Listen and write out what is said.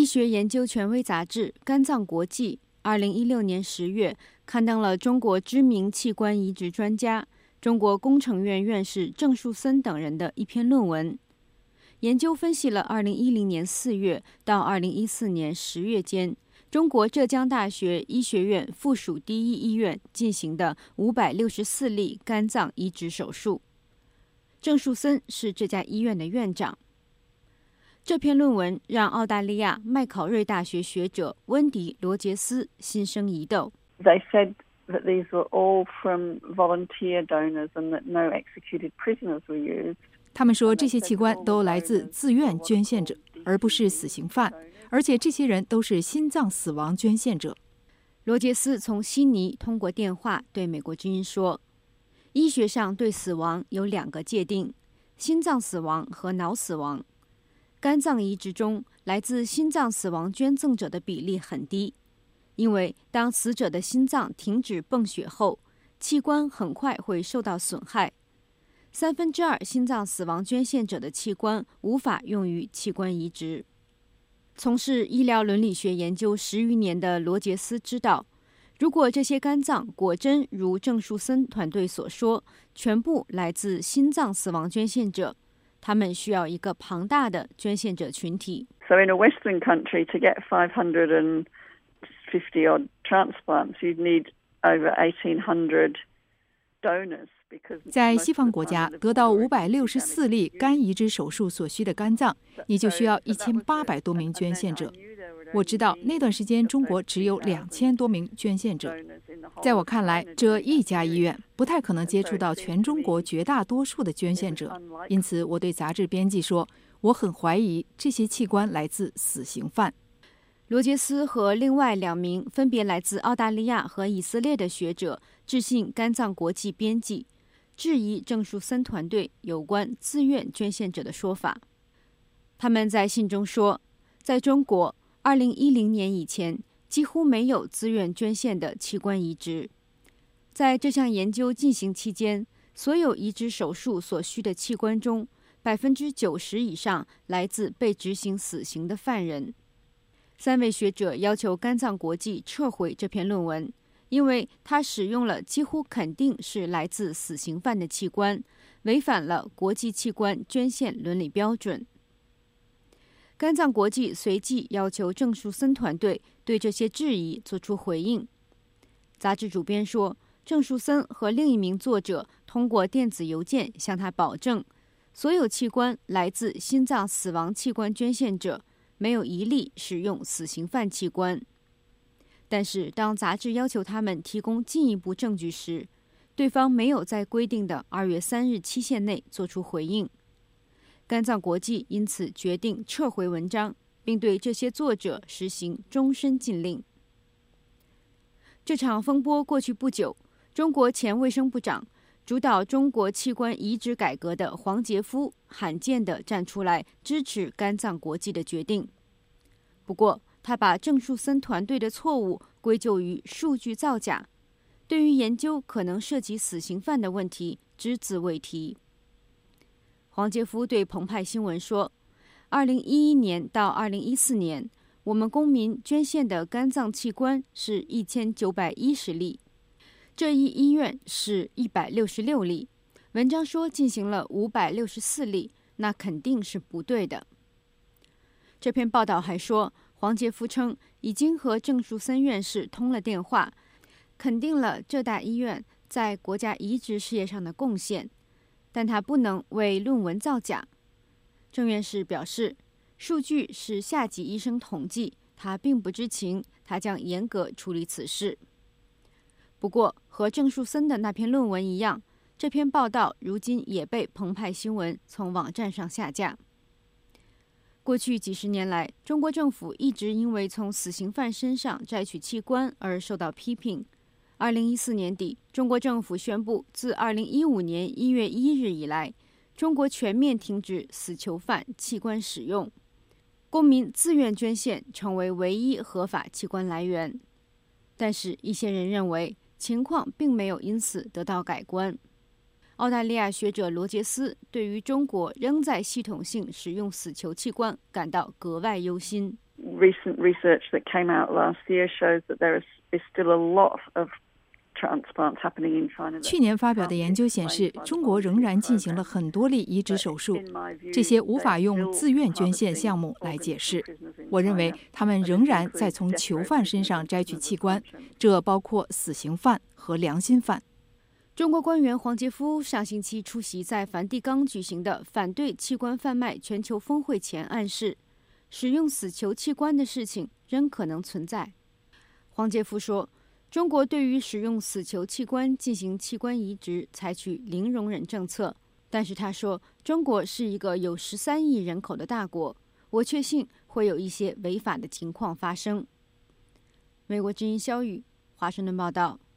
学研究权威杂志《肝脏国际》2016年10月刊登了中国知名器官移植专家、中国工程院院士郑树森等人的一篇论文。研究分析了2010年4月到2014年10月间，中国浙江大学医学院附属第一医院进行的564例肝脏移植手术。郑树森是这家医院的院长。这篇论文让澳大利亚麦考瑞大学学者温迪·罗杰斯心生疑窦。 They said that these were all from volunteer donors and that no executed prisoners were used. 他们说这些器官都来自自愿捐献者，而不是死刑犯，而且这些人都是心脏死亡捐献者。 罗杰斯从悉尼通过电话对美国之音说，医学上对死亡有2个界定，心脏死亡和脑死亡。肝脏移植中来自心脏死亡捐赠者的比例很低，因为当死者的心脏停止泵血后，器官很快会受到损害。2/3心脏死亡捐献者的器官无法用于器官移植。从事医疗伦理学研究10余年的罗杰斯知道，如果这些肝脏果真如郑树森团队所说，全部来自心脏死亡捐献者，他们需要一个庞大的捐献者群体。 So in a Western country, to get 550 odd transplants, you'd need over 1,800 donors. 在西方国家，得到564例肝移植手术所需的肝脏，你就需要1800多名捐献者。我知道那段时间中国只有2000多名捐献者。在我看来，这一家医院不太可能接触到全中国绝大多数的捐献者，因此我对杂志编辑说，我很怀疑这些器官来自死刑犯。 罗杰斯和另外2名分别来自澳大利亚和以色列的学者致信肝脏国际编辑，质疑郑树森团队有关自愿捐献者的说法。他们在信中说，在中国2010年以前几乎没有自愿捐献的器官移植。在这项研究进行期间，所有移植手术所需的器官中，90%以上来自被执行死刑的犯人。3位学者要求肝脏国际撤回这篇论文，因为他使用了几乎肯定是来自死刑犯的器官，违反了国际器官捐献伦理标准。肝脏国际随即要求郑树森团队对这些质疑做出回应。杂志主编说，郑树森和另一名作者通过电子邮件向他保证，所有器官来自心脏死亡器官捐献者，没有一例使用死刑犯器官。但是当杂志要求他们提供进一步证据时，对方没有在规定的2月3日期限内做出回应。肝脏国际因此决定撤回文章，并对这些作者实行终身禁令。这场风波过去不久，中国前卫生部长、主导中国器官移植改革的黄杰夫罕见地站出来支持肝脏国际的决定。不过他把郑树森团队的错误归咎于数据造假，对于研究可能涉及死刑犯的问题只字未提。黄杰夫对澎湃新闻说，2011年到2014年，我们公民捐献的肝脏器官是1910例，这一医院是166例。文章说进行了564例，那肯定是不对的。这篇报道还说，黄杰夫称已经和郑树森院士通了电话，肯定了浙大医院在国家移植事业上的贡献，但他不能为论文造假。郑院士表示，数据是下级医生统计，他并不知情，他将严格处理此事。不过，和郑树森的那篇论文一样，这篇报道如今也被澎湃新闻从网站上下架。过去几十年来，中国政府一直因为从死刑犯身上摘取器官而受到批评。2014年底，中国政府宣布，自2015年1月1日以来，中国全面停止死囚犯器官使用，公民自愿捐献成为唯一合法器官来源。但是，一些人认为情况并没有因此得到改观。澳大利亚学者罗杰斯对于中国仍在系统性使用死囚器官感到格外忧心。 recent research that came out last year shows that there is still a lot of transplants happening in China. 去年发表的研究显示，中国仍然进行了很多例移植手术，这些无法用自愿捐献项目来解释。我认为他们仍然在从囚犯身上摘取器官，这包括死刑犯和良心犯。 中国官员黄杰夫上星期出席在梵蒂冈举行的反对器官贩卖全球峰会前暗示，使用死囚器官的事情仍可能存在。黄杰夫说，中国对于使用死囚器官进行器官移植采取零容忍政策，但是他说，中国是一个有13亿人口的大国，我确信会有一些违法的情况发生。美国之音肖宇华盛顿报道。